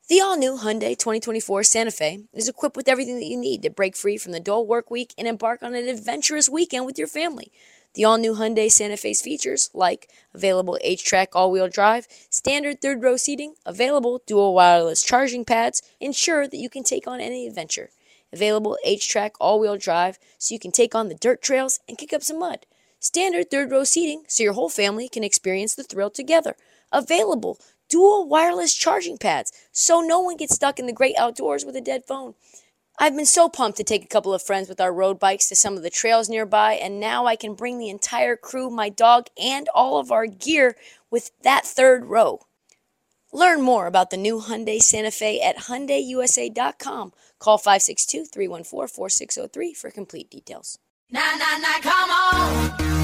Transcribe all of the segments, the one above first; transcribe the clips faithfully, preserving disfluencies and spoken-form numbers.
The all-new Hyundai twenty twenty-four Santa Fe is equipped with everything that you need to break free from the dull work week and embark on an adventurous weekend with your family. The all-new Hyundai Santa Fe's features, like available H-Track all-wheel drive, standard third-row seating, available dual wireless charging pads, ensure that you can take on any adventure. Available H-Track all-wheel drive so you can take on the dirt trails and kick up some mud. Standard third-row seating so your whole family can experience the thrill together. Available dual wireless charging pads so no one gets stuck in the great outdoors with a dead phone. I've been so pumped to take a couple of friends with our road bikes to some of the trails nearby, and now I can bring the entire crew, my dog, and all of our gear with that third row. Learn more about the new Hyundai Santa Fe at Hyundai U S A dot com. Call five six two, three one four, four six zero three for complete details. Nah, nah, nah, come on.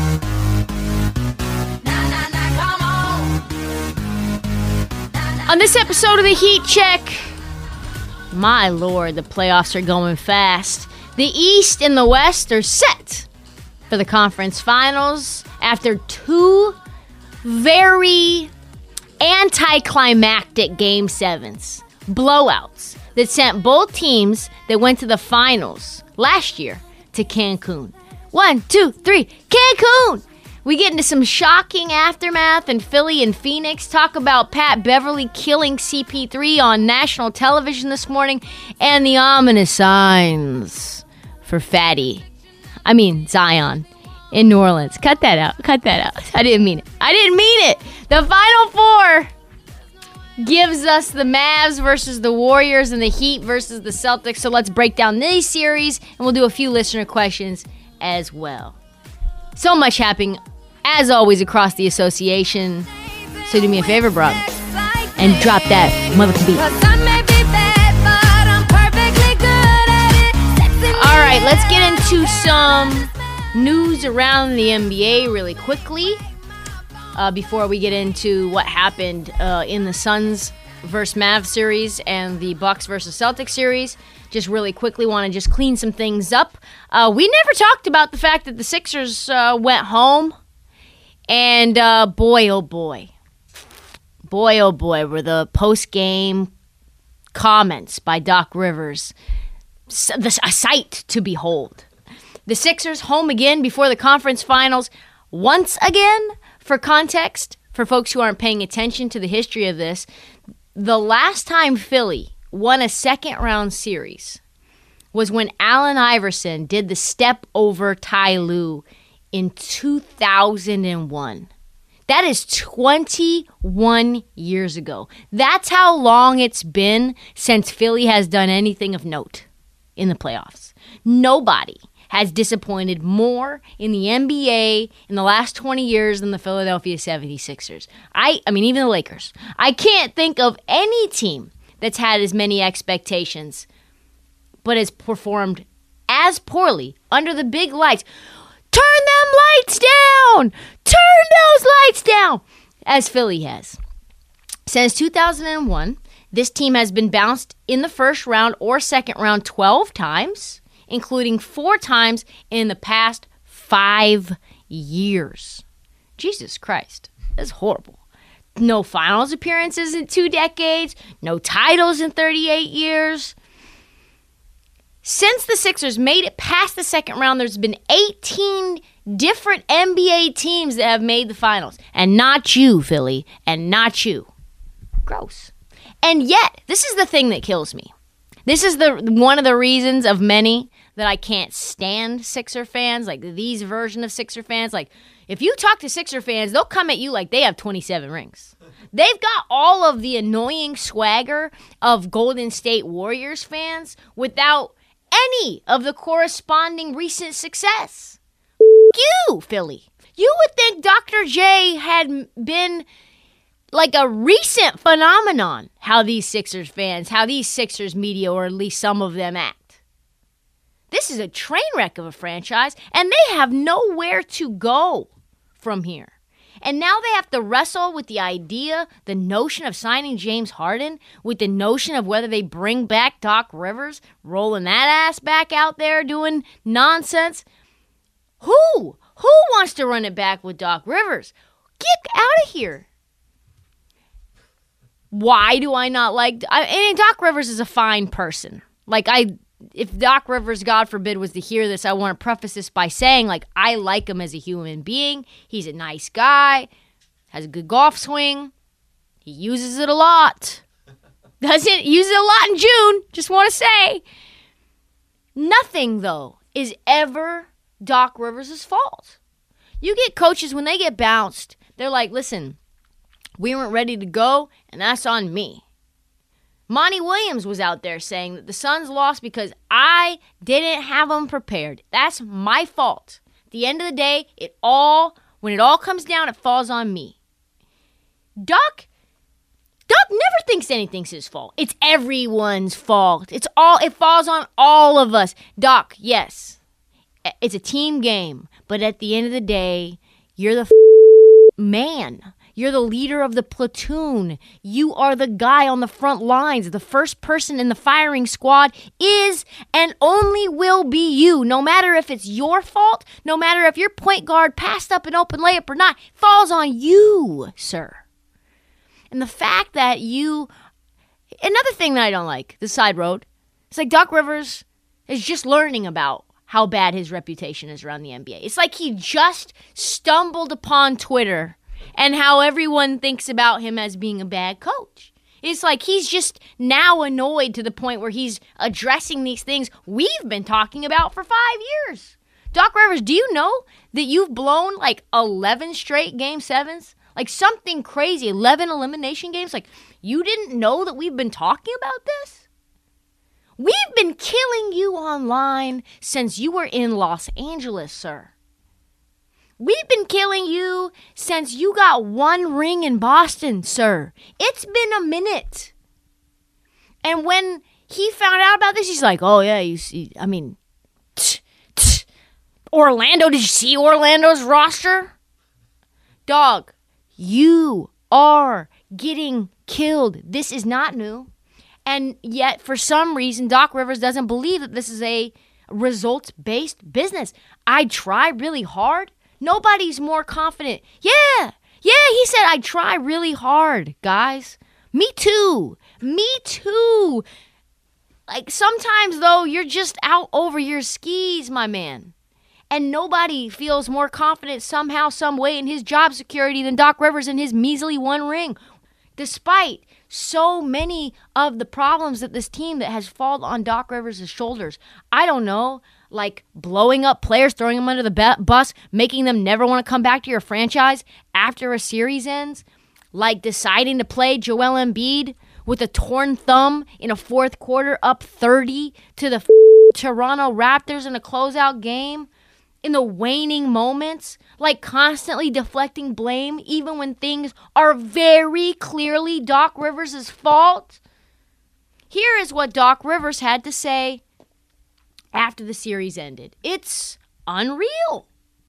On this episode of the Heat Check, my lord, the playoffs are going fast. The East and the West are set for the conference finals after two very anticlimactic game sevens, blowouts that sent both teams that went to the finals last year to Cancun. One, two, three, Cancun! We get into some shocking aftermath in Philly and Phoenix, talk about Pat Beverly killing C P three on national television this morning, and the ominous signs for Fatty. I mean, Zion in New Orleans. Cut that out. Cut that out. I didn't mean it. I didn't mean it. The Final Four gives us the Mavs versus the Warriors and the Heat versus the Celtics. So let's break down these series, and we'll do a few listener questions as well. So much happening, as always, across the association. So do me a favor, bro, and drop that motherfucking beat. All right, let's get into some news around the N B A really quickly uh, before we get into what happened uh, in the Suns versus Mavs series and the Bucks versus Celtics series. Just really quickly want to just clean some things up. Uh, we never talked about the fact that the Sixers uh, went home. And uh, boy, oh boy, boy, oh boy, were the post-game comments by Doc Rivers a sight to behold. The Sixers home again before the conference finals once again. For context, for folks who aren't paying attention to the history of this, the last time Philly won a second-round series was when Allen Iverson did the step over Ty Lue in two thousand one. That is twenty-one years ago. That's how long it's been since Philly has done anything of note in the playoffs. Nobody has disappointed more in the N B A in the last twenty years than the Philadelphia seventy-sixers. I, I mean, even the Lakers. I can't think of any team that's had as many expectations but has performed as poorly under the big lights. Turn them lights down! Turn those lights down! As Philly has. Since two thousand one, this team has been bounced in the first round or second round twelve times, including four times in the past five years. Jesus Christ. That's horrible. No finals appearances in two decades. No titles in thirty-eight years. Since the Sixers made it past the second round, there's been eighteen different N B A teams that have made the finals. And not you, Philly. And not you. Gross. And yet, this is the thing that kills me. This is the one of the reasons of many that I can't stand Sixer fans, like these version of Sixer fans. Like, if you talk to Sixer fans, they'll come at you like they have twenty-seven rings. They've got all of the annoying swagger of Golden State Warriors fans without any of the corresponding recent success. You, Philly. You would think Doctor J had been like a recent phenomenon, how these Sixers fans, how these Sixers media, or at least some of them, act. This is a train wreck of a franchise, and they have nowhere to go from here. And now they have to wrestle with the idea, the notion of signing James Harden, with the notion of whether they bring back Doc Rivers, rolling that ass back out there doing nonsense. Who? Who wants to run it back with Doc Rivers? Get out of here. why do I not like... I, and Doc Rivers is a fine person. Like, I... If Doc Rivers, God forbid, was to hear this, I want to preface this by saying, like, I like him as a human being. He's a nice guy, has a good golf swing. He uses it a lot. Doesn't use it a lot in June, just want to say. Nothing, though, is ever Doc Rivers' fault. You get coaches, when they get bounced, they're like, listen, we weren't ready to go, and that's on me. Monty Williams was out there saying that the Suns lost because I didn't have them prepared. That's my fault. At the end of the day, it all, when it all comes down, it falls on me. Doc, Doc never thinks anything's his fault. It's everyone's fault. It's all, it falls on all of us. Doc, yes, it's a team game, but at the end of the day, you're the f- man. You're the leader of the platoon. You are the guy on the front lines. The first person in the firing squad is and only will be you. No matter if it's your fault, no matter if your point guard passed up an open layup or not, falls on you, sir. And the fact that you... Another thing that I don't like, the side road, it's like Doc Rivers is just learning about how bad his reputation is around the N B A. It's like he just stumbled upon Twitter and how everyone thinks about him as being a bad coach. It's like he's just now annoyed to the point where he's addressing these things we've been talking about for five years. Doc Rivers, do you know that you've blown like eleven straight game sevens? Like something crazy, eleven elimination games? Like you didn't know that we've been talking about this? We've been killing you online since you were in Los Angeles, sir. We've been killing you since you got one ring in Boston, sir. It's been a minute. And when he found out about this, he's like, oh, yeah, you see, I mean, tch, tch. Orlando, did you see Orlando's roster? Dog, you are getting killed. This is not new. And yet, for some reason, Doc Rivers doesn't believe that this is a results-based business. I try really hard. Nobody's more confident. Yeah, yeah, he said I try really hard, guys. Me too. Me too. Like sometimes, though, you're just out over your skis, my man. And nobody feels more confident somehow, some way in his job security than Doc Rivers in his measly one ring. Despite so many of the problems that this team that has fallen on Doc Rivers' shoulders. I don't know, like blowing up players, throwing them under the bus, making them never want to come back to your franchise after a series ends, like deciding to play Joel Embiid with a torn thumb in a fourth quarter up thirty to the f- Toronto Raptors in a closeout game, in the waning moments, like constantly deflecting blame even when things are very clearly Doc Rivers' fault. Here is what Doc Rivers had to say after the series ended. It's unreal.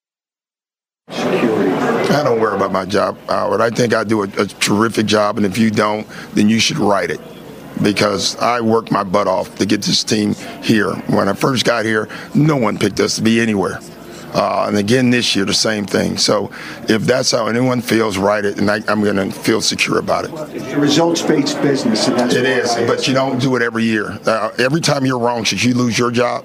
Security. I don't worry about my job, Howard. I think I do a, a terrific job, and if you don't, then you should write it. Because I worked my butt off to get this team here. When I first got here, no one picked us to be anywhere. Uh, and again this year, the same thing. So if that's how anyone feels, write it, and I, I'm going to feel secure about it. It's a results-based business, and that's it is, but you don't do it every year. Uh, every time you're wrong, should you lose your job?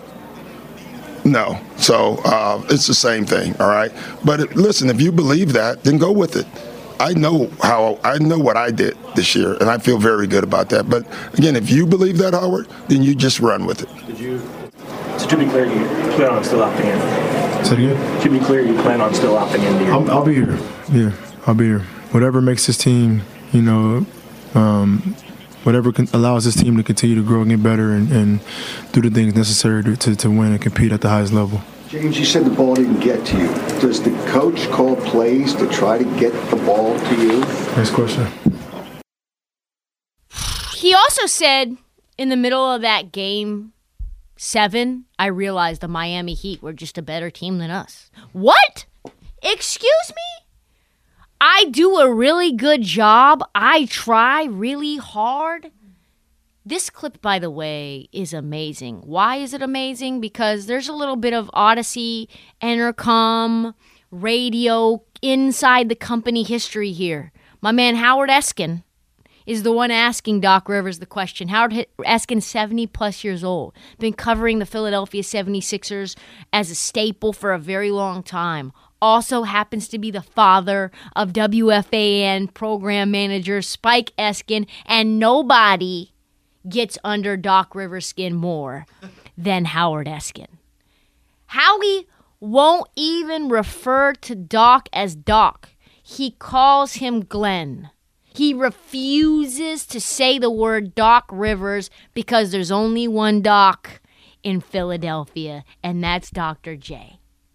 No. So uh, it's the same thing, all right? But it, listen, if you believe that, then go with it. I know how I know what I did this year, and I feel very good about that. But again, if you believe that, Howard, then you just run with it. Did you? So to be clear, you plan on still opting in? Say it again? To be clear, you plan on still opting into your... I'll, I'll be here. Yeah, I'll be here. Whatever makes this team, you know, um, whatever can, allows this team to continue to grow and get better and, and do the things necessary to, to, to win and compete at the highest level. James, you said the ball didn't get to you. Does the coach call plays to try to get the ball to you? Next question. He also said in the middle of that game seven, I realized the Miami Heat were just a better team than us. What? Excuse me? I do a really good job. I try really hard. This clip, by the way, is amazing. Why is it amazing? Because there's a little bit of Odyssey, Entercom, radio, inside the company history here. My man Howard Eskin is the one asking Doc Rivers the question. Howard Eskin, seventy plus years old, been covering the Philadelphia seventy-sixers as a staple for a very long time. Also happens to be the father of W F A N program manager Spike Eskin, and nobody gets under Doc Rivers' skin more than Howard Eskin. Howie won't even refer to Doc as Doc. He calls him Glenn. He refuses to say the word Doc Rivers because there's only one Doc in Philadelphia, and that's Doctor J.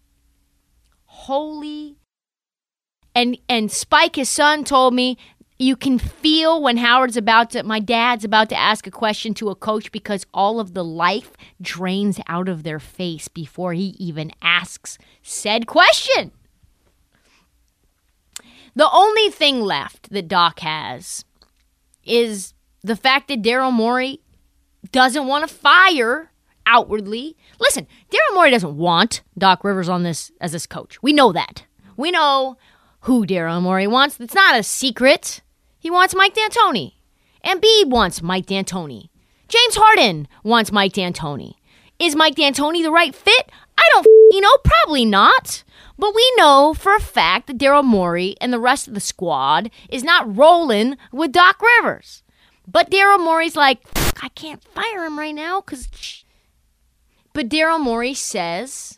Holy. And and Spike, his son, told me you can feel when Howard's about to, my dad's about to ask a question to a coach because all of the life drains out of their face before he even asks said question. The only thing left that Doc has is the fact that Daryl Morey doesn't want to fire outwardly. Listen, Daryl Morey doesn't want Doc Rivers on this as his coach. We know that. We know who Daryl Morey wants. It's not a secret. He wants Mike D'Antoni. Embiid wants Mike D'Antoni. James Harden wants Mike D'Antoni. Is Mike D'Antoni the right fit? I don't you know, probably not. But we know for a fact that Daryl Morey and the rest of the squad is not rolling with Doc Rivers. But Daryl Morey's like, I can't fire him right now because... But Daryl Morey says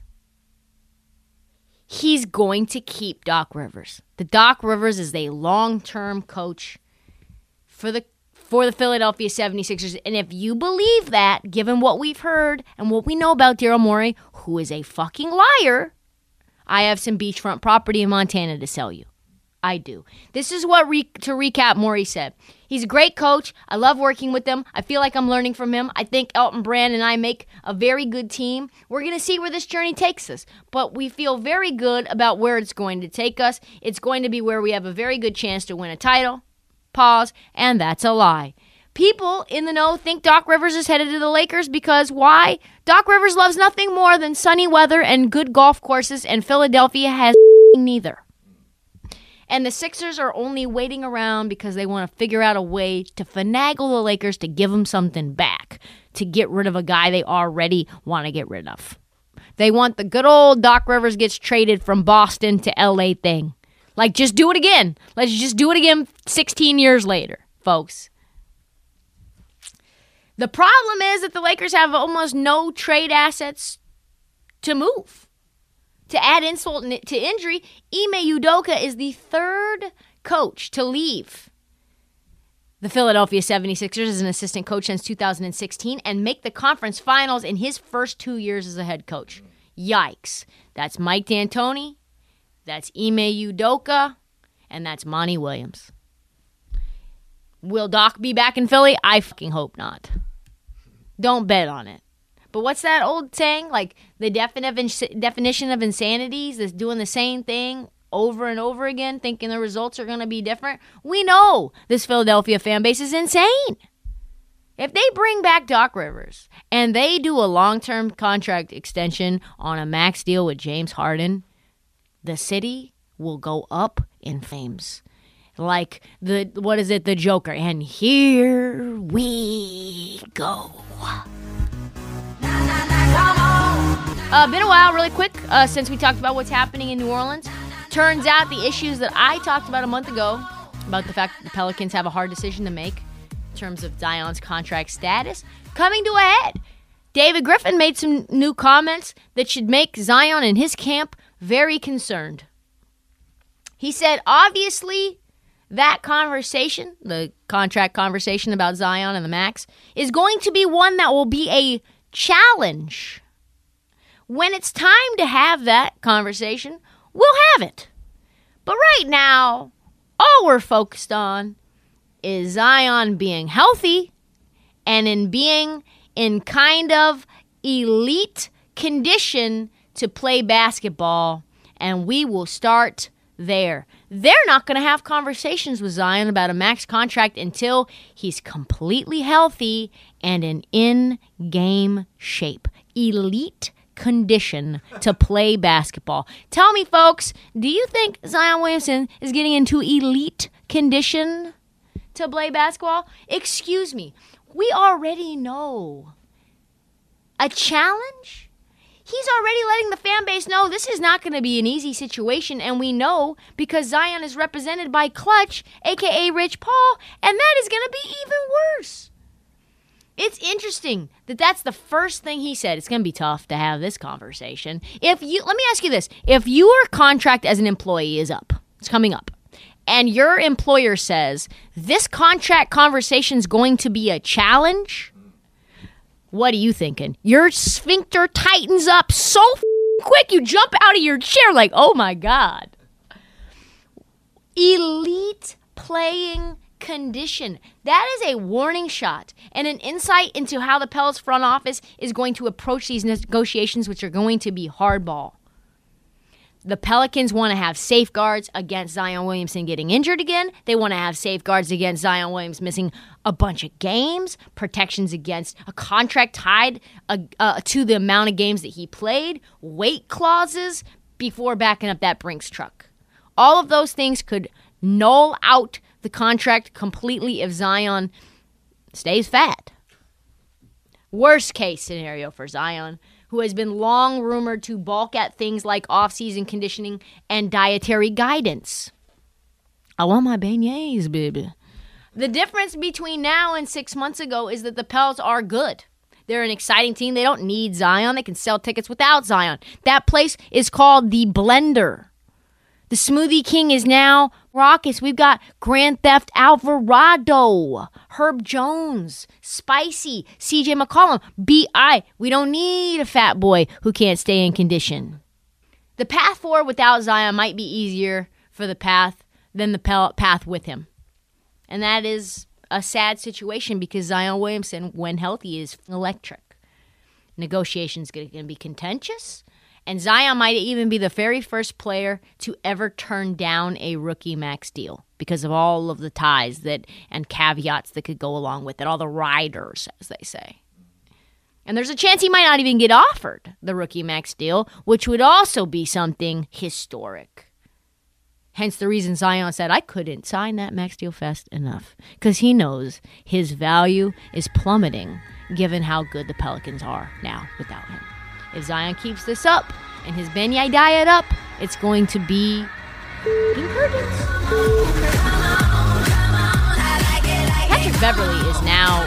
he's going to keep Doc Rivers. The Doc Rivers is a long-term coach for the for the Philadelphia seventy-sixers. And if you believe that, given what we've heard and what we know about Daryl Morey, who is a fucking liar, I have some beachfront property in Montana to sell you. I do. This is what, re- to recap, Morey said. He's a great coach. I love working with him. I feel like I'm learning from him. I think Elton Brand and I make a very good team. We're going to see where this journey takes us. But we feel very good about where it's going to take us. It's going to be where we have a very good chance to win a title. Pause. And that's a lie. People in the know think Doc Rivers is headed to the Lakers because why? Doc Rivers loves nothing more than sunny weather and good golf courses, and Philadelphia has neither. And the Sixers are only waiting around because they want to figure out a way to finagle the Lakers to give them something back, to get rid of a guy they already want to get rid of. They want the good old Doc Rivers gets traded from Boston to L A thing. Like, just do it again. Let's just do it again sixteen years later, folks. The problem is that the Lakers have almost no trade assets to move. To add insult to injury, Ime Udoka is the third coach to leave the Philadelphia seventy-sixers as an assistant coach since two thousand sixteen and make the conference finals in his first two years as a head coach. Yikes. That's Mike D'Antoni, that's Ime Udoka, and that's Monty Williams. Will Doc be back in Philly? I fucking hope not. Don't bet on it. But what's that old saying? Like, the defini- definition of insanity is doing the same thing over and over again, thinking the results are going to be different. We know this Philadelphia fan base is insane. If they bring back Doc Rivers and they do a long-term contract extension on a max deal with James Harden, the city will go up in flames. Like, the what is it, the Joker. And here we go. Uh, been a while, really quick, uh, since we talked about what's happening in New Orleans. Turns out the issues that I talked about a month ago, about the fact that the Pelicans have a hard decision to make in terms of Zion's contract status, coming to a head. David Griffin made some new comments that should make Zion and his camp very concerned. He said, obviously, that conversation, the contract conversation about Zion and the max, is going to be one that will be a challenge. When it's time to have that conversation, we'll have it. But right now, all we're focused on is Zion being healthy and in being in kind of elite condition to play basketball, and we will start there. They're not going to have conversations with Zion about a max contract until he's completely healthy and in in-game shape. Elite condition to play basketball. Tell me, folks, do you think Zion Williamson is getting into elite condition to play basketball? Excuse me. We already know. A challenge? He's already letting the fan base know this is not going to be an easy situation, and we know because Zion is represented by Clutch, a k a. Rich Paul, and that is going to be even worse. It's interesting that that's the first thing he said. It's going to be tough to have this conversation. If you, let me ask you this. If your contract as an employee is up, it's coming up, and your employer says, this contract conversation is going to be a challenge, what are you thinking? Your sphincter tightens up so f- quick you jump out of your chair like, oh my God. Elite playing condition. That is a warning shot and an insight into how the Pels front office is going to approach these negotiations, which are going to be hardball. The Pelicans want to have safeguards against Zion Williamson getting injured again. They want to have safeguards against Zion Williams missing a bunch of games, protections against a contract tied uh, uh, to the amount of games that he played, weight clauses before backing up that Brinks truck. All of those things could null out the contract completely if Zion stays fat. Worst case scenario for Zion, who has been long rumored to balk at things like off-season conditioning and dietary guidance. I want my beignets, baby. The difference between now and six months ago is that the Pels are good. They're an exciting team. They don't need Zion. They can sell tickets without Zion. That place is called the Blender. The Smoothie King is now raucous. We've got Grand Theft Alvarado, Herb Jones, Spicy, C J McCollum, B I We don't need a fat boy who can't stay in condition. The path forward without Zion might be easier for the path than the path with him. And that is a sad situation because Zion Williamson, when healthy, is electric. Negotiations going to be contentious. And Zion might even be the very first player to ever turn down a rookie max deal because of all of the ties that and caveats that could go along with it, all the riders, as they say. And there's a chance he might not even get offered the rookie max deal, which would also be something historic. Hence the reason Zion said, I couldn't sign that max deal fast enough because he knows his value is plummeting given how good the Pelicans are now without him. If Zion keeps this up and his beignet diet up, it's going to be curtains. Patrick Beverley is now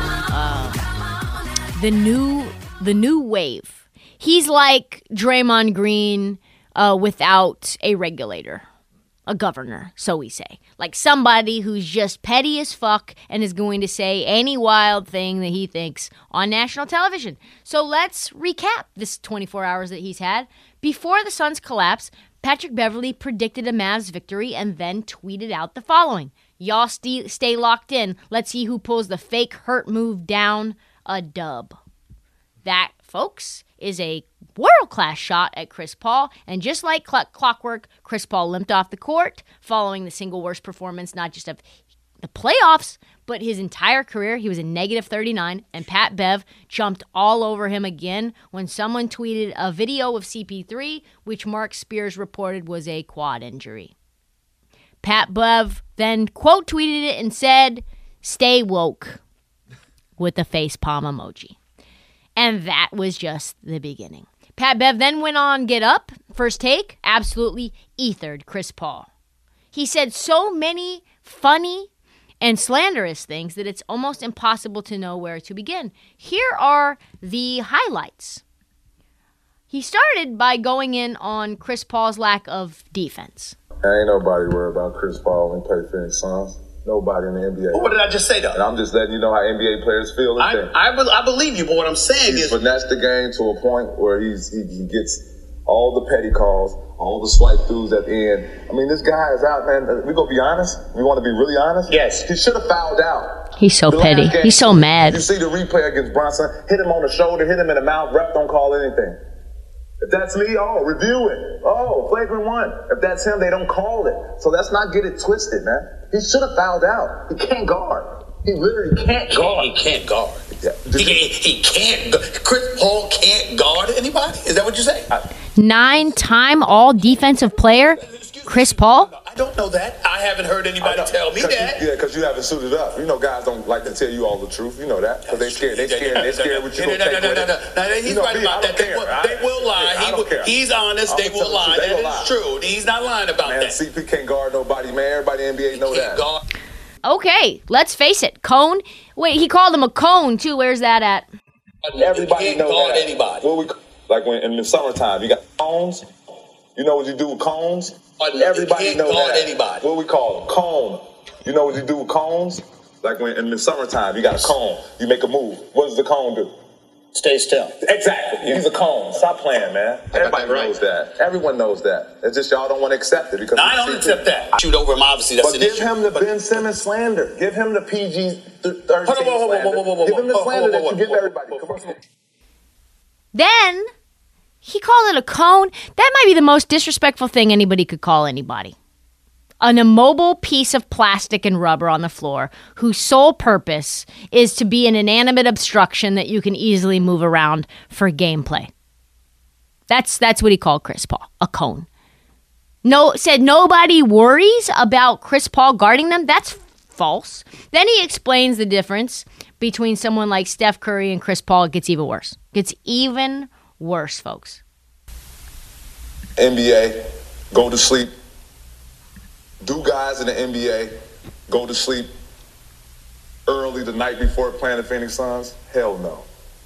uh, the new the new wave. He's like Draymond Green uh, without a regulator. A governor, so we say. Like somebody who's just petty as fuck and is going to say any wild thing that he thinks on national television. So let's recap this twenty-four hours that he's had. Before the Suns collapse, Patrick Beverley predicted a Mavs victory and then tweeted out the following. Y'all st- stay locked in. Let's see who pulls the fake hurt move down a dub. That, folks, is a world-class shot at Chris Paul, and just like cl- clockwork, Chris Paul limped off the court following the single worst performance, not just of the playoffs, but his entire career. He was a negative thirty-nine, and Pat Bev jumped all over him again when someone tweeted a video of C P three, which Mark Spears reported was a quad injury. Pat Bev then quote tweeted it and said, "Stay woke," with the facepalm emoji. And that was just the beginning. Pat Bev then went on Get Up, First Take, absolutely ethered Chris Paul. He said so many funny and slanderous things that it's almost impossible to know where to begin. Here are the highlights. He started by going in on Chris Paul's lack of defense. Ain't nobody worried about Chris Paul when he play Phoenix Suns. Nobody in the N B A. Well, what did I just say, though? And I'm just letting you know how N B A players feel. I, I, be, I believe you, but what I'm saying he's is... finessed the game to a point where he's he, he gets all the petty calls, all the swipe throughs at the end. I mean, this guy is out, man. We're going to be honest. We want to be really honest. Yes. He should have fouled out. He's so the petty. Game, he's so mad. You see the replay against Bronson, hit him on the shoulder, hit him in the mouth, ref don't call anything. If that's me, oh, review it. Oh, flagrant one. If that's him, they don't call it. So let's not get it twisted, man. He should have fouled out. He can't guard. He literally can't guard. He can't guard. Yeah. He, he, he can't. Chris Paul can't guard anybody? Is that what you're saying? Nine-time all-defensive player, Chris Paul, don't know that. I haven't heard anybody tell me that. You, yeah, because you haven't suited up. You know, guys don't like to tell you all the truth. You know that. Because they scared. They scared. They scared what you're going to take with it. No, no, no. He's right about that. They will, they will lie. He will, he's honest. They will lie. That is true. He's not lying about that. Man, C P can't guard nobody, man. Everybody in the N B A know that. Okay, let's face it. Cone. Wait, he called him a cone, too. Where's that at? Everybody know guard that. Anybody. What we, like when in the summertime, you got cones. You know what you do with cones? Everybody know that. Anybody. What we call them? Cone. You know what you do with cones? Like when in the summertime, you got a cone. You make a move. What does the cone do? Stay still. Exactly. Yeah. He's a cone. Stop playing, man. Everybody right. knows that. Everyone knows that. It's just y'all don't want to accept it because no, I don't accept that. Shoot over him, obviously. That's but an give issue. him the but, Ben Simmons slander. Give him the P G thirteen slander. Give him the slander that you give everybody. Then he called it a cone. That might be the most disrespectful thing anybody could call anybody. An immobile piece of plastic and rubber on the floor whose sole purpose is to be an inanimate obstruction that you can easily move around for gameplay. That's that's what he called Chris Paul, a cone. No, said nobody worries about Chris Paul guarding them. That's false. Then he explains the difference between someone like Steph Curry and Chris Paul. It gets even worse. Gets even worse, folks. N B A, go to sleep. Do guys in the N B A go to sleep early the night before playing the Phoenix Suns? Hell no.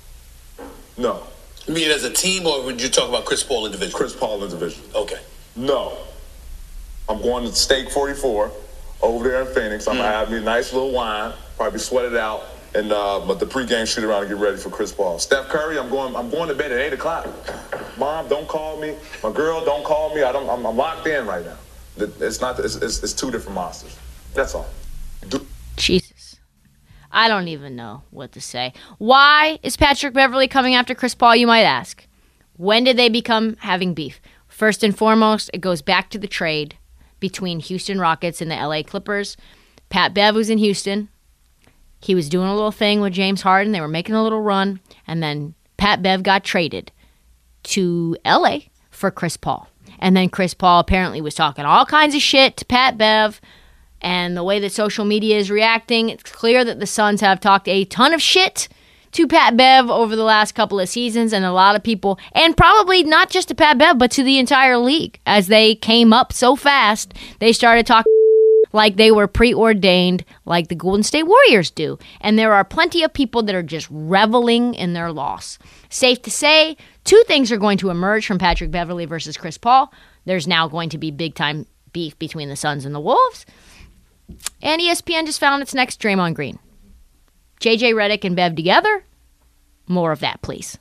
No. You mean as a team, or would you talk about Chris Paul individually? Chris Paul individually. Okay. No. I'm going to Steak forty-four over there in Phoenix. I'm mm. going to have me a nice little wine, probably sweat it out, and uh, but the pregame shoot around and get ready for Chris Paul. Steph Curry, I'm going I'm going to bed at eight o'clock. Mom, don't call me. My girl, don't call me. I don't, I'm, I'm locked in right now. It's not. It's, it's, it's two different monsters. That's all. Do- Jesus. I don't even know what to say. Why is Patrick Beverley coming after Chris Paul, you might ask? When did they become having beef? First and foremost, it goes back to the trade between Houston Rockets and the L A Clippers. Pat Bev was in Houston. He was doing a little thing with James Harden. They were making a little run. And then Pat Bev got traded to L A for Chris Paul. And then Chris Paul apparently was talking all kinds of shit to Pat Bev. And the way that social media is reacting, it's clear that the Suns have talked a ton of shit to Pat Bev over the last couple of seasons. And a lot of people, and probably not just to Pat Bev, but to the entire league. As they came up so fast, they started talking like they were preordained, like the Golden State Warriors do. And there are plenty of people that are just reveling in their loss. Safe to say, two things are going to emerge from Patrick Beverley versus Chris Paul. There's now going to be big-time beef between the Suns and the Wolves. And E S P N just found its next Draymond Green. J J Redick and Bev together? More of that, please.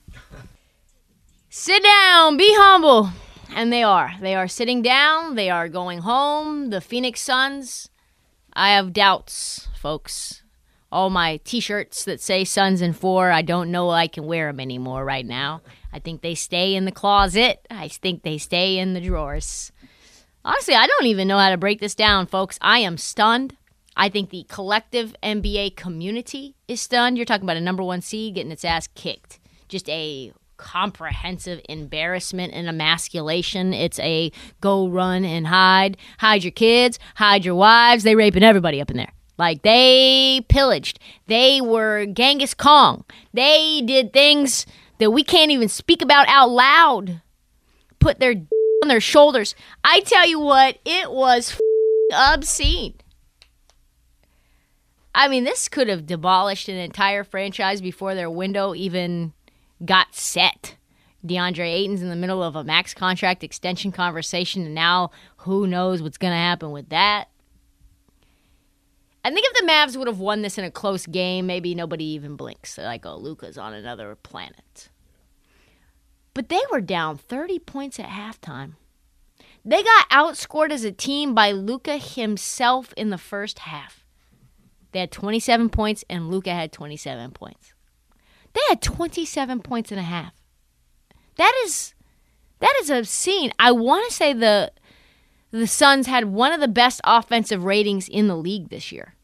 Sit down. Be humble. And they are. They are sitting down. They are going home. The Phoenix Suns. I have doubts, folks. All my T-shirts that say Suns in four, I don't know I can wear them anymore right now. I think they stay in the closet. I think they stay in the drawers. Honestly, I don't even know how to break this down, folks. I am stunned. I think the collective N B A community is stunned. You're talking about a number one seed getting its ass kicked. Just a comprehensive embarrassment and emasculation. It's a go run and hide. Hide your kids. Hide your wives. They raping everybody up in there. Like, they pillaged. They were Genghis Khan. They did things that we can't even speak about out loud. Put their d- on their shoulders. I tell you what, it was f- obscene. I mean, this could have demolished an entire franchise before their window even got set. DeAndre Ayton's in the middle of a max contract extension conversation, and now who knows what's going to happen with that. I think if the Mavs would have won this in a close game, maybe nobody even blinks. They're like, oh, Luka's on another planet. But they were down thirty points at halftime. They got outscored as a team by Luka himself in the first half. They had twenty-seven points, and Luka had twenty-seven points. They had twenty-seven points and a half. That is that is obscene. I want to say the the Suns had one of the best offensive ratings in the league this year.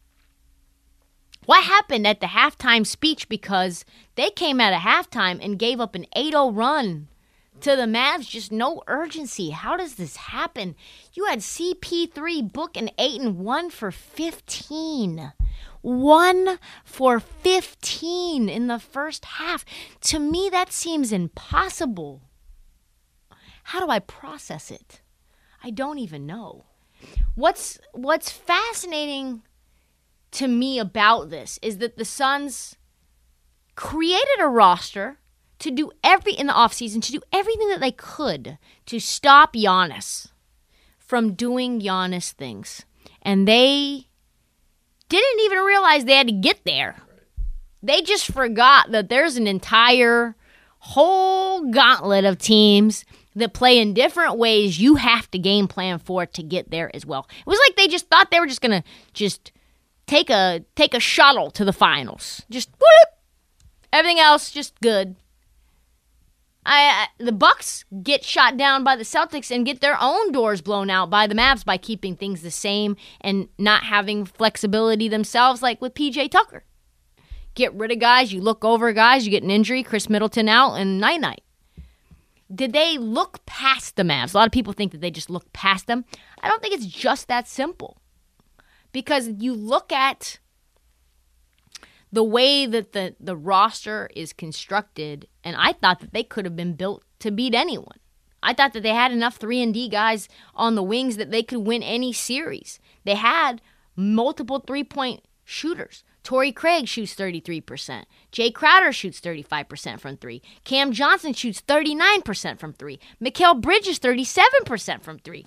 What happened at the halftime speech? Because they came out of halftime and gave up an eight oh run to the Mavs, just no urgency. How does this happen? You had C P three, Book, and Ayton one for fifteen. One for fifteen in the first half. To me, that seems impossible. How do I process it? I don't even know. What's what's fascinating to me about this is that the Suns created a roster to do every in the offseason, to do everything that they could to stop Giannis from doing Giannis things. And they didn't even realize they had to get there. They just forgot that there's an entire whole gauntlet of teams that play in different ways you have to game plan for to get there as well. It was like they just thought they were just going to just take a take a shuttle to the finals. Just whoop. Everything else just good. I, I the Bucks get shot down by the Celtics and get their own doors blown out by the Mavs by keeping things the same and not having flexibility themselves, like with P J Tucker. Get rid of guys, you look over guys, you get an injury, Chris Middleton out, and night-night. Did they look past the Mavs? A lot of people think that they just look past them. I don't think it's just that simple. Because you look at the way that the, the roster is constructed, and I thought that they could have been built to beat anyone. I thought that they had enough three and D guys on the wings that they could win any series. They had multiple three-point shooters. Torrey Craig shoots thirty-three percent. Jay Crowder shoots thirty-five percent from three. Cam Johnson shoots thirty-nine percent from three. Mikal Bridges thirty-seven percent from three.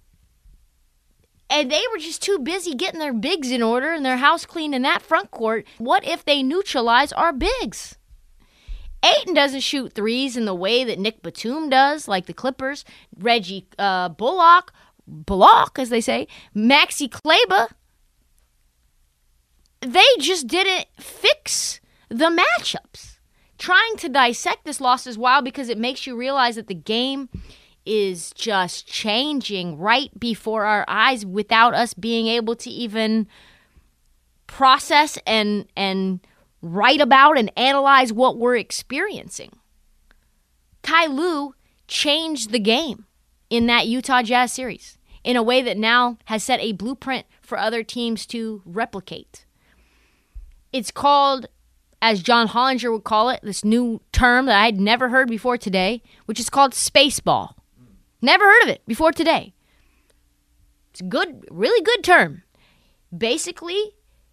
And they were just too busy getting their bigs in order and their house clean in that front court. What if they neutralize our bigs? Ayton doesn't shoot threes in the way that Nick Batum does, like the Clippers. Reggie uh, Bullock, Bullock, as they say, Maxi Kleber. They just didn't fix the matchups. Trying to dissect this loss is wild because it makes you realize that the game is just changing right before our eyes without us being able to even process and and write about and analyze what we're experiencing. Ty Lue changed the game in that Utah Jazz series in a way that now has set a blueprint for other teams to replicate. It's called, as John Hollinger would call it, this new term that I had never heard before today, which is called spaceball. Never heard of it before today. It's a good, really good term. Basically,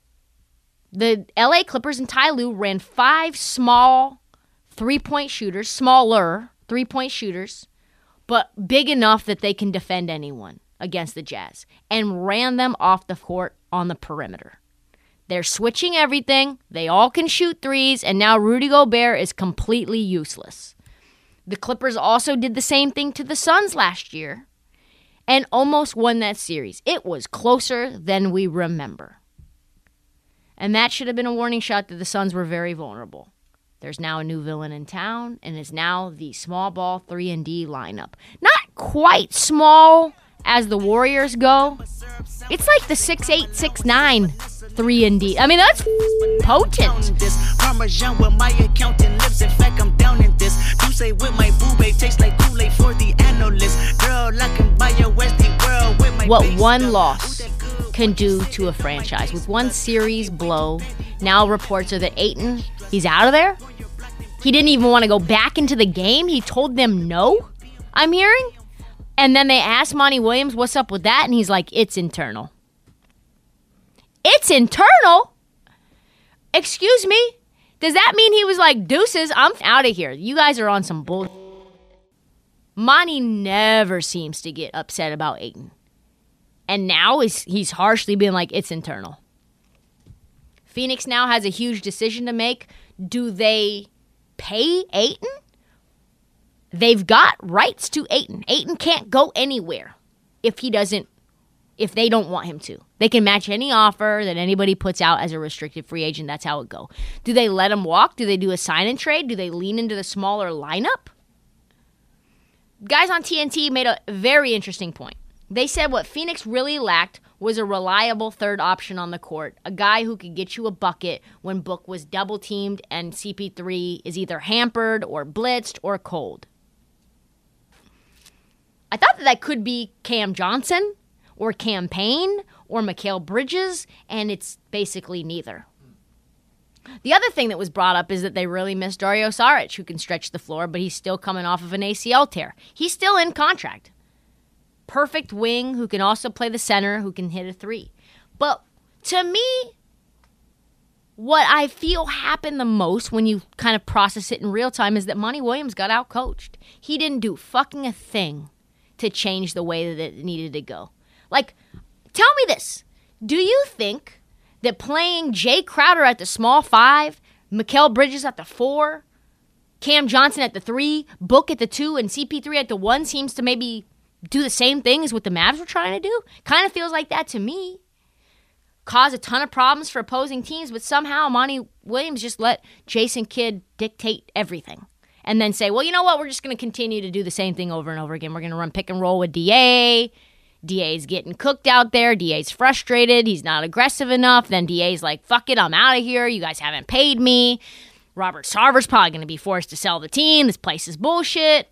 the L A Clippers and Ty Lue ran five small three-point shooters, smaller three-point shooters, but big enough that they can defend anyone against the Jazz, and ran them off the court on the perimeter. They're switching everything. They all can shoot threes, and now Rudy Gobert is completely useless. The Clippers also did the same thing to the Suns last year and almost won that series. It was closer than we remember. And that should have been a warning shot that the Suns were very vulnerable. There's now a new villain in town, and is now the small ball three and D lineup. Not quite small as the Warriors go. It's like the six eight, six nine three and D. I mean, that's potent. Parmesan with my accountant lips. In fact, I'm down in this. You say with my boobay tastes like Kool-Aid for the analyst. Girl, I can buy a Westie world with my what one loss can do to a franchise. With one series blow, now reports are that Ayton, he's out of there. He didn't even want to go back into the game. He told them no, I'm hearing. And then they asked Monty Williams, what's up with that? And he's like, it's internal. It's internal? Excuse me? Does that mean he was like, deuces, I'm out of here. You guys are on some bull. Monty never seems to get upset about Ayton. And now he's, he's harshly being like, it's internal. Phoenix now has a huge decision to make. Do they pay Ayton? They've got rights to Ayton. Ayton can't go anywhere if he doesn't, if they don't want him to. They can match any offer that anybody puts out as a restricted free agent. That's how it go. Do they let him walk? Do they do a sign and trade? Do they lean into the smaller lineup? Guys on T N T made a very interesting point. They said what Phoenix really lacked was a reliable third option on the court, a guy who could get you a bucket when Book was double-teamed and C P three is either hampered or blitzed or cold. I thought that that could be Cam Johnson or Cam Payne or Mikal Bridges, and it's basically neither. The other thing that was brought up is that they really miss Dario Saric, who can stretch the floor, but he's still coming off of an A C L tear. He's still in contract. Perfect wing who can also play the center, who can hit a three. But to me, what I feel happened the most when you kind of process it in real time is that Monty Williams got outcoached. He didn't do fucking a thing to change the way that it needed to go. Like, tell me this. Do you think that playing Jay Crowder at the small five, Mikal Bridges at the four, Cam Johnson at the three, Book at the two, and C P three at the one seems to maybe do the same thing as what the Mavs were trying to do? Kind of feels like that to me. Cause a ton of problems for opposing teams, but somehow Monty Williams just let Jason Kidd dictate everything. And then say, well, you know what? We're just going to continue to do the same thing over and over again. We're going to run pick and roll with D A. D A's getting cooked out there. D A's frustrated. He's not aggressive enough. Then D A's like, fuck it, I'm out of here. You guys haven't paid me. Robert Sarver's probably going to be forced to sell the team. This place is bullshit.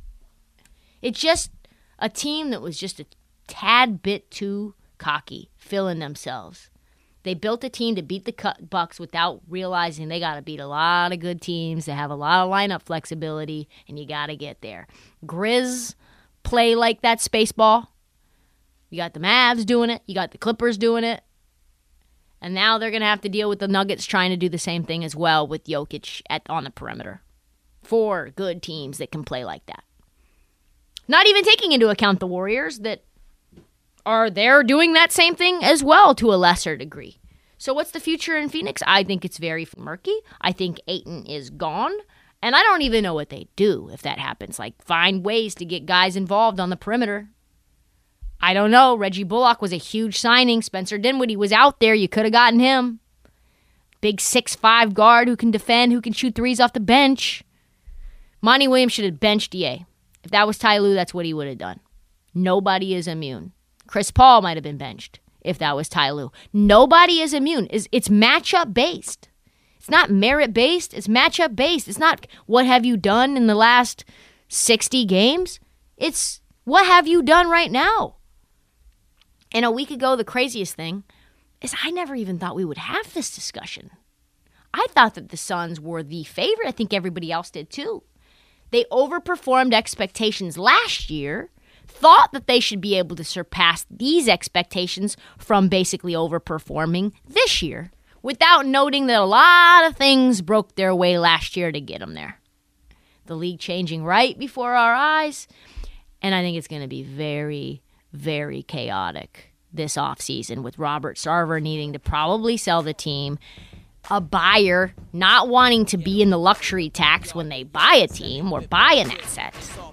It's just a team that was just a tad bit too cocky, feeling themselves. They built a team to beat the Bucks without realizing they got to beat a lot of good teams that have a lot of lineup flexibility, and you got to get there. Grizz play like that space ball. You got the Mavs doing it. You got the Clippers doing it. And now they're going to have to deal with the Nuggets trying to do the same thing as well with Jokic at, on the perimeter. Four good teams that can play like that. Not even taking into account the Warriors that are there doing that same thing as well to a lesser degree. So what's the future in Phoenix? I think it's very murky. I think Ayton is gone. And I don't even know what they do if that happens. Like, find ways to get guys involved on the perimeter. I don't know. Reggie Bullock was a huge signing. Spencer Dinwiddie was out there. You could have gotten him. Big six five guard who can defend, who can shoot threes off the bench. Monty Williams should have benched D A. If that was Ty Lue, that's what he would have done. Nobody is immune. Chris Paul might have been benched if that was Ty Lue. Nobody is immune. It's, it's matchup-based. It's not merit-based. It's matchup-based. It's not what have you done in the last sixty games. It's what have you done right now. And a week ago, the craziest thing is I never even thought we would have this discussion. I thought that the Suns were the favorite. I think everybody else did too. They overperformed expectations last year, thought that they should be able to surpass these expectations from basically overperforming this year, without noting that a lot of things broke their way last year to get them there. The league changing right before our eyes, and I think it's going to be very, very chaotic this offseason with Robert Sarver needing to probably sell the team, a buyer not wanting to be in the luxury tax when they buy a team or buy an asset.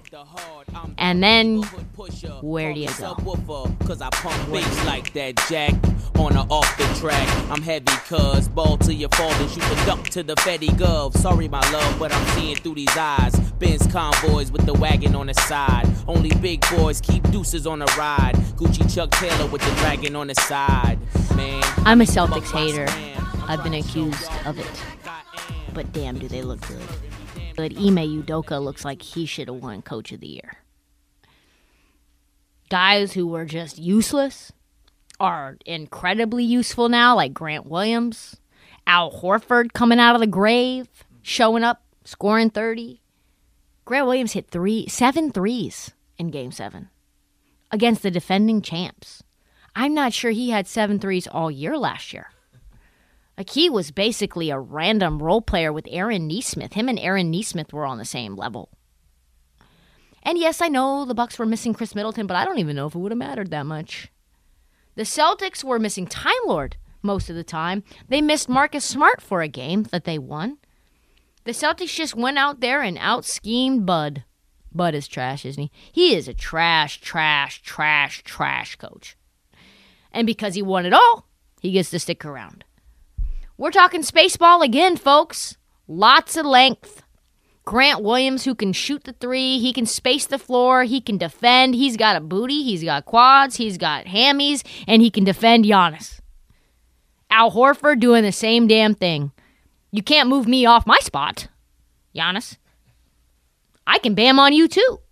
And then, where do you go? Cause I pump bass like that jack on or off the track. I'm heavy cuz ball to your fall and shoot the duck to the Fetty Gov. Sorry my love, but I'm seeing through these eyes. Benz convoys with the wagon on the side. Only big boys keep deuces on the ride. Gucci Chuck Taylor with the dragon on the side. Man, I'm a Celtics hater. I've been accused of it. But damn, do they look good. But Ime Udoka looks like he should have won Coach of the Year. Guys who were just useless are incredibly useful now, like Grant Williams. Al Horford coming out of the grave, showing up, scoring thirty. Grant Williams hit three, seven threes in Game seven against the defending champs. I'm not sure he had seven threes all year last year. Like, he was basically a random role player with Aaron Nesmith. Him and Aaron Nesmith were on the same level. And yes, I know the Bucks were missing Chris Middleton, but I don't even know if it would have mattered that much. The Celtics were missing Time Lord most of the time. They missed Marcus Smart for a game that they won. The Celtics just went out there and out-schemed Bud. Bud is trash, isn't he? He is a trash, trash, trash, trash coach. And because he won it all, he gets to stick around. We're talking Spaceball again, folks. Lots of length. Grant Williams, who can shoot the three. He can space the floor. He can defend. He's got a booty. He's got quads. He's got hammies. And he can defend Giannis. Al Horford doing the same damn thing. You can't move me off my spot, Giannis. I can bam on you, too.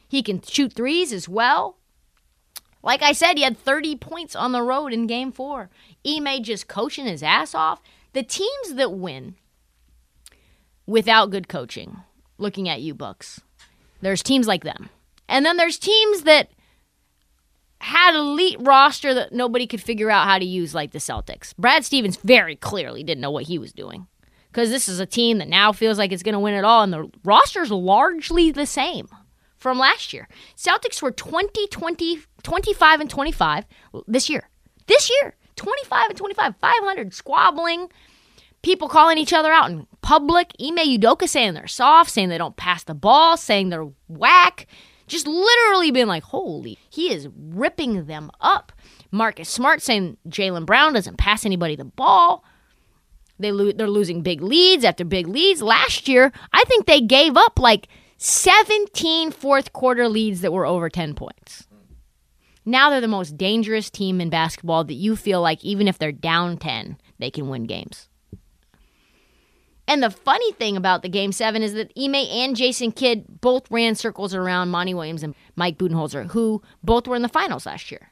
He can shoot threes as well. Like I said, he had thirty points on the road in game four. Ime just coaching his ass off. The teams that win without good coaching, looking at you, Bucks, there's teams like them. And then there's teams that had an elite roster that nobody could figure out how to use, like the Celtics. Brad Stevens very clearly didn't know what he was doing, because this is a team that now feels like it's going to win it all, and the roster's largely the same from last year. Celtics were twenty, twenty, twenty-five, and twenty-five this year. This year, twenty-five and twenty-five, five hundred, squabbling, people calling each other out in public. Ime Udoka saying they're soft, saying they don't pass the ball, saying they're whack. Just literally being like, holy, he is ripping them up. Marcus Smart saying Jaylen Brown doesn't pass anybody the ball. They lo- they're losing big leads after big leads. Last year, I think they gave up like seventeen fourth quarter leads that were over ten points. Now they're the most dangerous team in basketball that you feel like even if they're down ten, they can win games. And the funny thing about the Game seven is that Ime and Jason Kidd both ran circles around Monty Williams and Mike Budenholzer, who both were in the finals last year.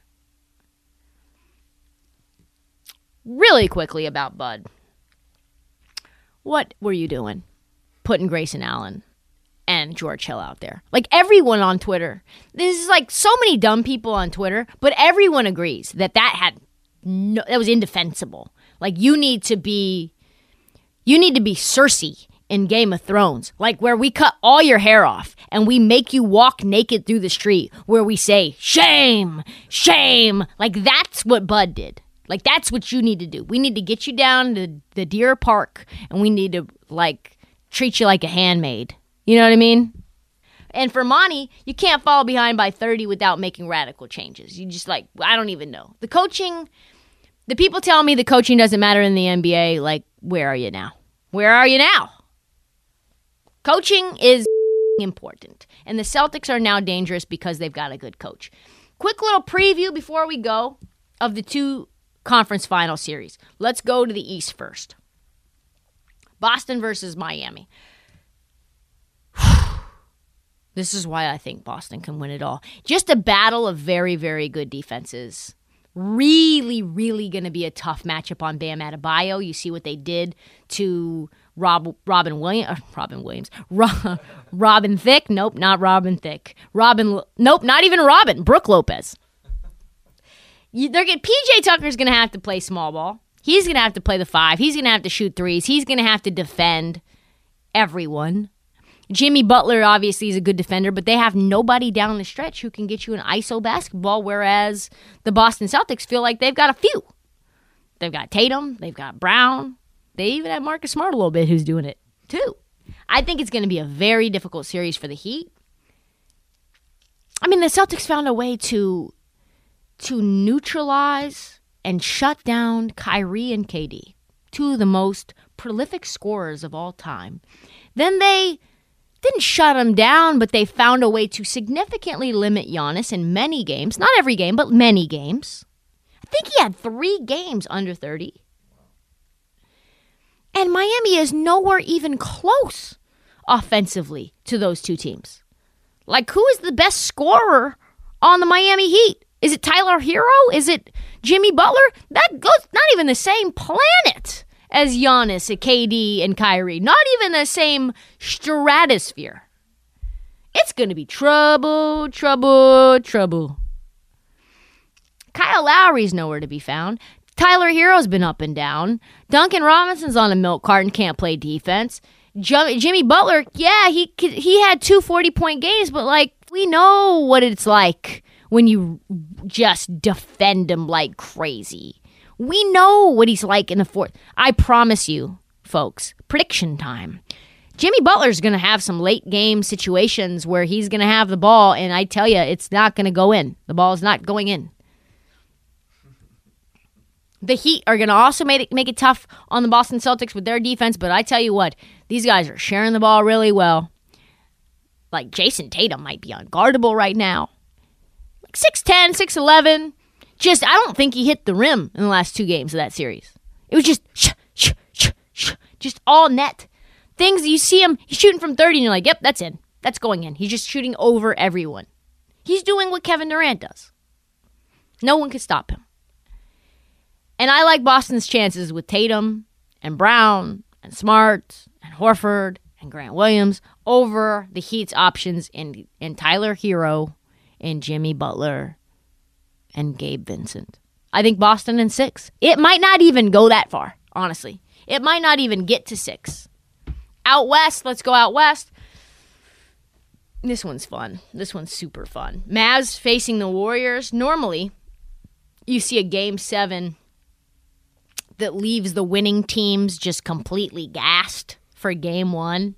Really quickly about Bud. What were you doing putting Grayson Allen and George Hill out there? Like, everyone on Twitter, this is like so many dumb people on Twitter, but everyone agrees that that had no, that was indefensible. Like, you need to be You need to be Cersei in Game of Thrones, like where we cut all your hair off and we make you walk naked through the street, where we say, shame, shame. Like, that's what Bud did. Like, that's what you need to do. We need to get you down to the Deer Park, and we need to, like, treat you like a handmaid. You know what I mean? And for Monty, you can't fall behind by thirty without making radical changes. You just, like, I don't even know. The coaching, the people tell me the coaching doesn't matter in the N B A, like, where are you now? Where are you now? Coaching is important. And the Celtics are now dangerous because they've got a good coach. Quick little preview before we go of the two conference final series. Let's go to the East first. Boston versus Miami. This is why I think Boston can win it all. Just a battle of very, very good defenses. Really, really going to be a tough matchup on Bam Adebayo. You see what they did to Rob, Robin Williams. Uh, Robin Williams. Ro- Robin Thicke. Nope, not Robin Thicke. Robin. Nope, not even Robin. Brooke Lopez. You, they're get P J Tucker's going to have to play small ball. He's going to have to play the five. He's going to have to shoot threes. He's going to have to defend everyone. Jimmy Butler obviously is a good defender, but they have nobody down the stretch who can get you an I S O basketball, whereas the Boston Celtics feel like they've got a few. They've got Tatum, they've got Brown, they even have Marcus Smart a little bit who's doing it too. I think it's going to be a very difficult series for the Heat. I mean, the Celtics found a way to, to neutralize and shut down Kyrie and K D, two of the most prolific scorers of all time. Then they didn't shut him down, but they found a way to significantly limit Giannis in many games. Not every game, but many games. I think he had three games under thirty. And Miami is nowhere even close offensively to those two teams. Like, who is the best scorer on the Miami Heat? Is it Tyler Hero? Is it Jimmy Butler? That goes not even the same planet as Giannis, K D, and Kyrie. Not even the same stratosphere. It's going to be trouble, trouble, trouble. Kyle Lowry's nowhere to be found. Tyler Hero's been up and down. Duncan Robinson's on a milk carton, can't play defense. J- Jimmy Butler, yeah, he he had two forty-point games, but, like, we know what it's like when you just defend him like crazy. We know what he's like in the fourth. I promise you, folks, prediction time. Jimmy Butler's going to have some late game situations where he's going to have the ball, and I tell you, it's not going to go in. The ball is not going in. The Heat are going to also make it, make it tough on the Boston Celtics with their defense, but I tell you what, these guys are sharing the ball really well. Like, Jason Tatum might be unguardable right now. Like six ten, six eleven. Just, I don't think he hit the rim in the last two games of that series. It was just, sh, sh, sh, sh, just all net. Things you see him, he's shooting from thirty, and you're like, yep, that's in. That's going in. He's just shooting over everyone. He's doing what Kevin Durant does. No one can stop him. And I like Boston's chances with Tatum and Brown and Smart and Horford and Grant Williams over the Heat's options in, in Tyler Hero and Jimmy Butler and Gabe Vincent. I think Boston in six. It might not even go that far, honestly. It might not even get to six. Out west, let's go out west. This one's fun. This one's super fun. Mavs facing the Warriors. Normally, you see a game seven that leaves the winning teams just completely gassed for game one.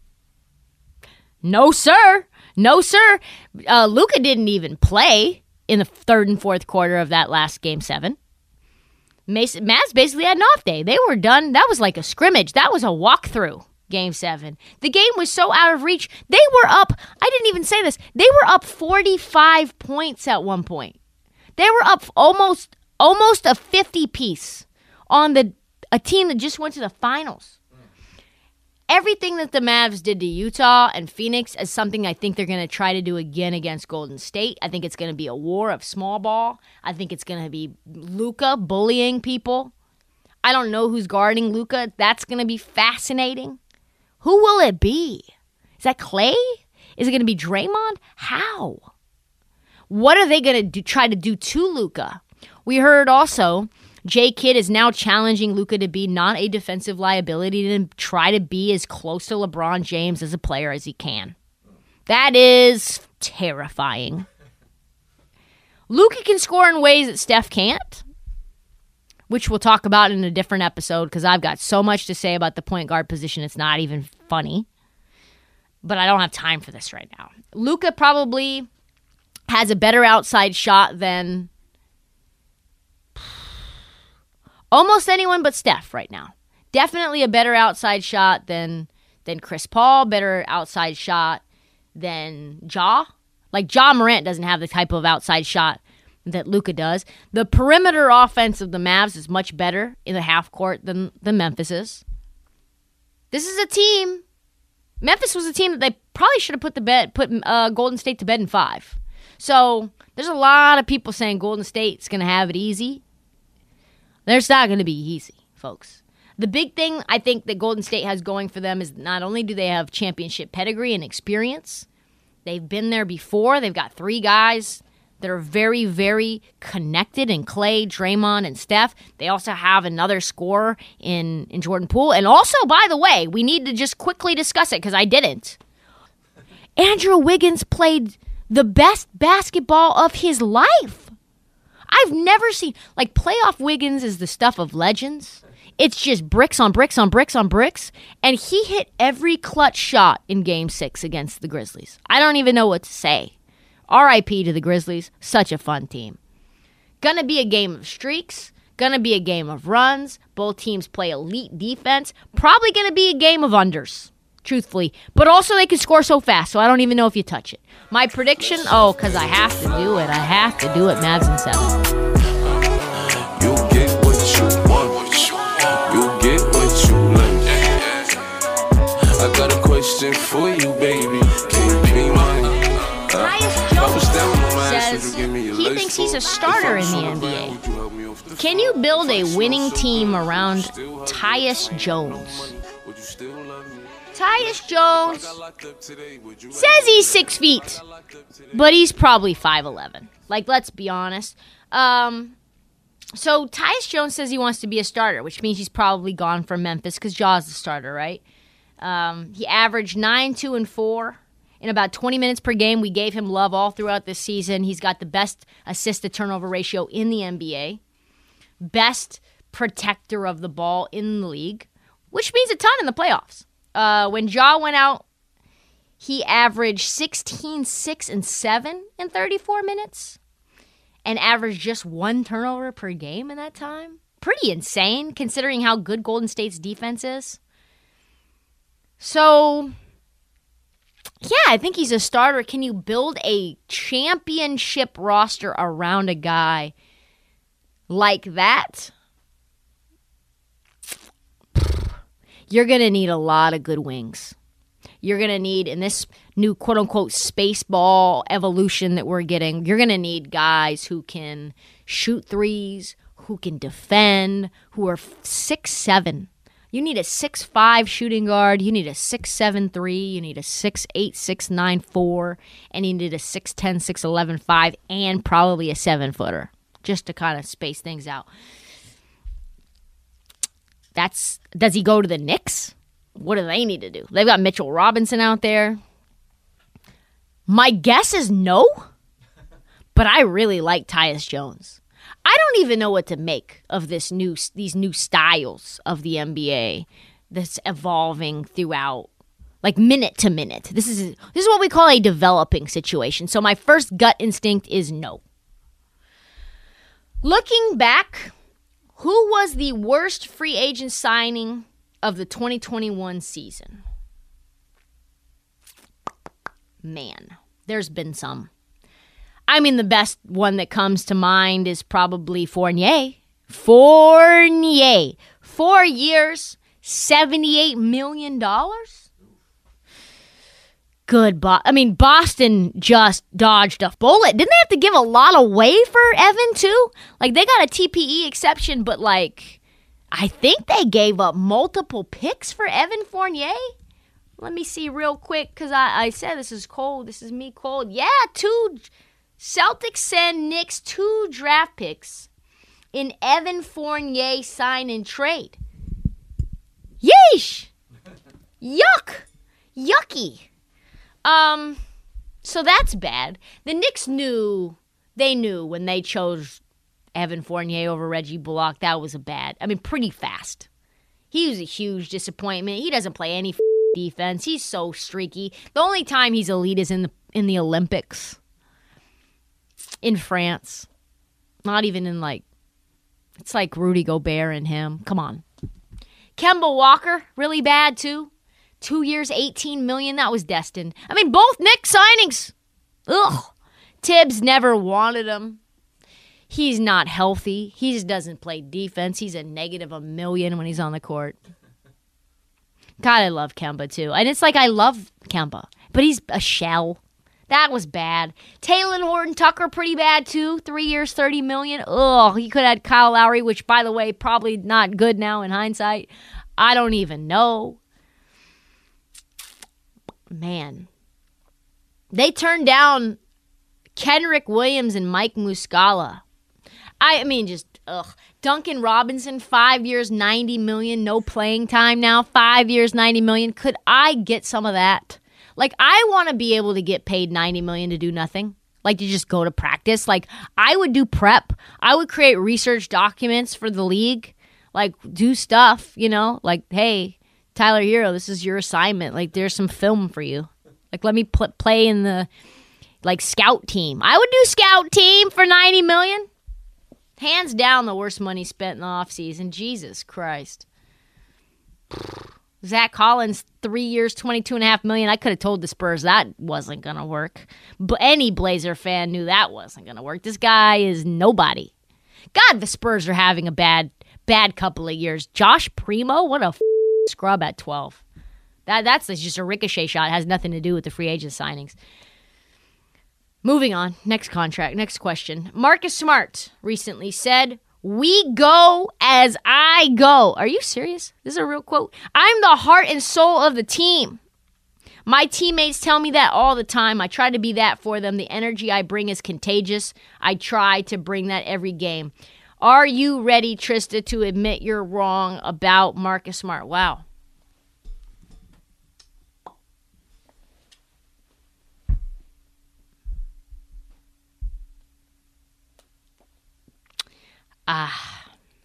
No, sir. No, sir. Uh, Luka didn't even play in the third and fourth quarter of that last game seven. Mason, Mavs basically had an off day. They were done. That was like a scrimmage. That was a walkthrough. Game seven. The game was so out of reach. They were up, I didn't even say this, they were up forty-five points at one point. They were up almost almost a fifty piece on the a team that just went to the finals. Everything that the Mavs did to Utah and Phoenix is something I think they're going to try to do again against Golden State. I think it's going to be a war of small ball. I think it's going to be Luka bullying people. I don't know who's guarding Luka. That's going to be fascinating. Who will it be? Is that Clay? Is it going to be Draymond? How? What are they going to do, try to do to Luka? We heard also Jay Kidd is now challenging Luka to be not a defensive liability and try to be as close to LeBron James as a player as he can. That is terrifying. Luka can score in ways that Steph can't, which we'll talk about in a different episode because I've got so much to say about the point guard position. It's not even funny. But I don't have time for this right now. Luka probably has a better outside shot than almost anyone but Steph right now. Definitely a better outside shot than than Chris Paul. Better outside shot than Ja. Like Ja Morant doesn't have the type of outside shot that Luka does. The perimeter offense of the Mavs is much better in the half court than, than Memphis is. This is a team. Memphis was a team that they probably should have put the bed, put uh, Golden State to bed in five. So there's a lot of people saying Golden State's going to have it easy. There's not going to be easy, folks. The big thing I think that Golden State has going for them is not only do they have championship pedigree and experience, they've been there before. They've got three guys that are very, very connected in Clay, Draymond, and Steph. They also have another scorer in, in Jordan Poole. And also, by the way, we need to just quickly discuss it because I didn't. Andrew Wiggins played the best basketball of his life. I've never seen, like, playoff Wiggins is the stuff of legends. It's just bricks on bricks on bricks on bricks. And he hit every clutch shot in Game six against the Grizzlies. I don't even know what to say. R I P to the Grizzlies. Such a fun team. Gonna be a game of streaks. Gonna be a game of runs. Both teams play elite defense. Probably gonna be a game of unders, truthfully. But also they can score so fast, so I don't even know if you touch it. My prediction, oh, because I have to do it. I have to do it. Mavs in seven. You get what you want. You get what you like. I got a question for you, baby. Can you pay money? Tyus Jones says he thinks he's a starter in the N B A. Can you build a winning team around Tyus Jones? Tyus Jones says he's six feet, but he's probably five eleven. Like, let's be honest. Um, so Tyus Jones says he wants to be a starter, which means he's probably gone from Memphis because Ja's the starter, right? Um, he averaged nine, two, and four. In about twenty minutes per game. We gave him love all throughout this season. He's got the best assist-to-turnover ratio in the N B A. Best protector of the ball in the league, which means a ton in the playoffs. Uh, when Ja went out, he averaged sixteen, six, and seven in thirty-four minutes and averaged just one turnover per game in that time. Pretty insane, considering how good Golden State's defense is. So yeah, I think he's a starter. Can you build a championship roster around a guy like that? You're going to need a lot of good wings. You're going to need, in this new quote-unquote space ball evolution that we're getting, you're going to need guys who can shoot threes, who can defend, who are six seven. You need a six five shooting guard. You need a six seven three. You need a six eight, six nine four. And you need a six ten, six eleven five and probably a seven-footer just to kind of space things out. That's does he go to the Knicks? What do they need to do? They've got Mitchell Robinson out there. My guess is no, but I really like Tyus Jones. I don't even know what to make of this new these new styles of the N B A that's evolving throughout, like minute to minute. This is this is what we call a developing situation. So my first gut instinct is no. Looking back, who was the worst free agent signing of the twenty twenty-one season? Man, there's been some. I mean, the best one that comes to mind is probably Fournier. Fournier. Four years, seventy-eight million dollars? Good. Bo- I mean, Boston just dodged a bullet. Didn't they have to give a lot away for Evan, too? Like, they got a T P E exception, but, like, I think they gave up multiple picks for Evan Fournier. Let me see real quick, because I, I said this is cold. This is me cold. Yeah, two... Celtics send Knicks two draft picks in Evan Fournier sign and trade. Yeesh! Yuck! Yucky. Um, so that's bad. The Knicks knew, they knew when they chose Evan Fournier over Reggie Bullock, that was a bad, I mean, pretty fast. He was a huge disappointment. He doesn't play any f- defense. He's so streaky. The only time he's elite is in the in the Olympics. In France. Not even in, like, it's like Rudy Gobert and him. Come on. Kemba Walker, really bad, too. Two years, eighteen million dollars. That was destined. I mean, both Knicks signings. Ugh. Tibbs never wanted him. He's not healthy. He just doesn't play defense. He's a negative a million when he's on the court. God, I love Kemba, too. And it's like I love Kemba, but he's a shell. That was bad. Talen Horton-Tucker, pretty bad, too. Three years, thirty million dollars. Ugh, he could have had Kyle Lowry, which, by the way, probably not good now in hindsight. I don't even know. Man. They turned down Kenrich Williams and Mike Muscala. I mean, just, ugh. Duncan Robinson, five years, ninety million dollars. No playing time now. Five years, ninety million dollars. Could I get some of that? Like, I want to be able to get paid ninety million dollars to do nothing. Like, to just go to practice. Like, I would do prep. I would create research documents for the league. Like, do stuff, you know? Like, hey, Tyler Hero, this is your assignment. Like, there's some film for you. Like, let me pl- play in the, like, scout team. I would do scout team for ninety million dollars. Hands down the worst money spent in the offseason. Jesus Christ. Zach Collins, three years, twenty-two and a half million. I could have told the Spurs that wasn't going to work. But any Blazer fan knew that wasn't going to work. This guy is nobody. God, the Spurs are having a bad, bad couple of years. Josh Primo, what a f- scrub at twelve. That That's just a ricochet shot. It has nothing to do with the free agent signings. Moving on. Next contract. Next question. Marcus Smart recently said, "We go as I go." Are you serious? This is a real quote. "I'm the heart and soul of the team. My teammates tell me that all the time. I try to be that for them. The energy I bring is contagious. I try to bring that every game." Are you ready, Trista, to admit you're wrong about Marcus Smart? Wow. Ah.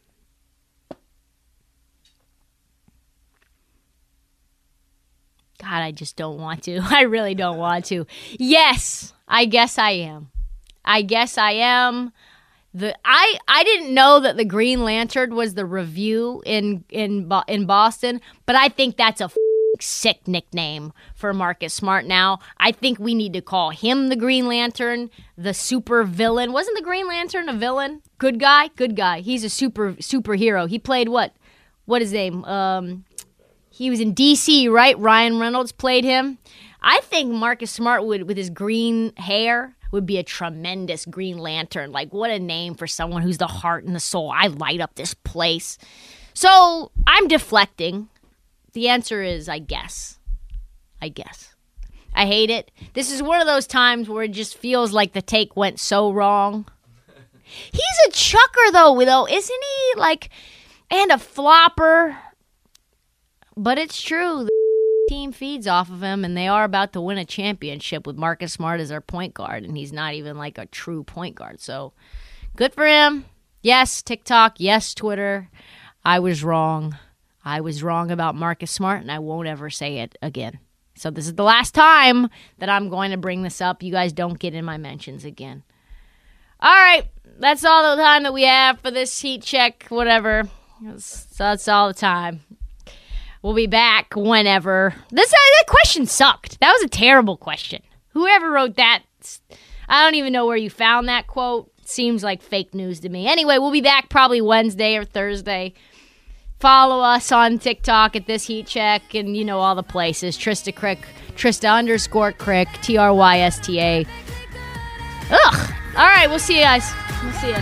God, I just don't want to. I really don't want to. Yes, I guess I am. I guess I am. The I I didn't know that the Green Lantern was the review in in in Boston, but I think that's a sick nickname for Marcus Smart now. I think we need to call him the Green Lantern, the super villain. Wasn't the Green Lantern a villain? Good guy? Good guy. He's a super superhero. He played what? What is his name? Um, He was in D C, right? Ryan Reynolds played him. I think Marcus Smart would, with his green hair, would be a tremendous Green Lantern. Like, what a name for someone who's the heart and the soul. I light up this place. So, I'm deflecting. The answer is, I guess. I guess. I hate it. This is one of those times where it just feels like the take went so wrong. He's a chucker, though, though, isn't he? Like, and a flopper. But it's true. The team feeds off of him, and they are about to win a championship with Marcus Smart as their point guard, and he's not even like a true point guard. So, good for him. Yes, TikTok. Yes, Twitter. I was wrong. I was wrong about Marcus Smart, and I won't ever say it again. So this is the last time that I'm going to bring this up. You guys don't get in my mentions again. All right. That's all the time that we have for this heat check, whatever. That's, that's all the time. We'll be back whenever. This uh, that question sucked. That was a terrible question. Whoever wrote that, I don't even know where you found that quote. Seems like fake news to me. Anyway, we'll be back probably Wednesday or Thursday. Follow us on TikTok at This Heat Check and, you know, all the places. Trista Crick, Trista underscore Crick, T R Y S T A. Ugh. All right, we'll see you guys. We'll see you.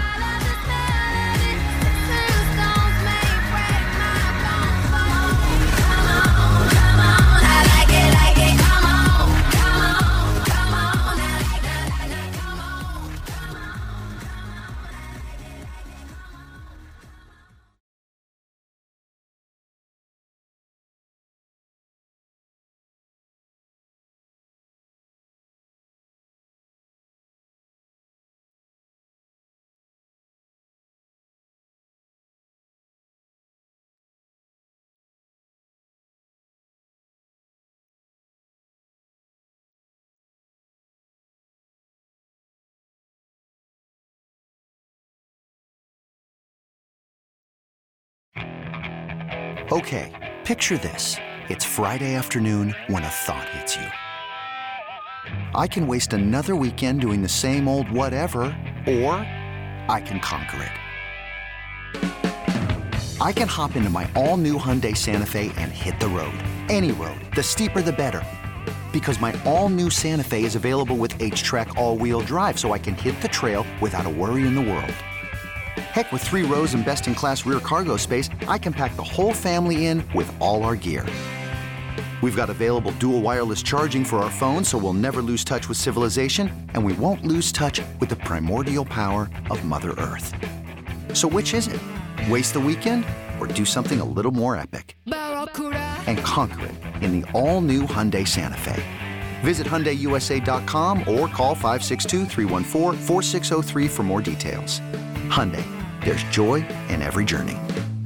Okay, picture this. It's Friday afternoon when a thought hits you. I can waste another weekend doing the same old whatever, or I can conquer it. I can hop into my all-new Hyundai Santa Fe and hit the road. Any road. The steeper, the better. Because my all-new Santa Fe is available with H-Track all-wheel drive, so I can hit the trail without a worry in the world. Heck, with three rows and best-in-class rear cargo space, I can pack the whole family in with all our gear. We've got available dual wireless charging for our phones, so we'll never lose touch with civilization, and we won't lose touch with the primordial power of Mother Earth. So which is it? Waste the weekend or do something a little more epic? And conquer it in the all-new Hyundai Santa Fe. Visit Hyundai U S A dot com or call five six two, three one four, four six zero three for more details. Hyundai, there's joy in every journey.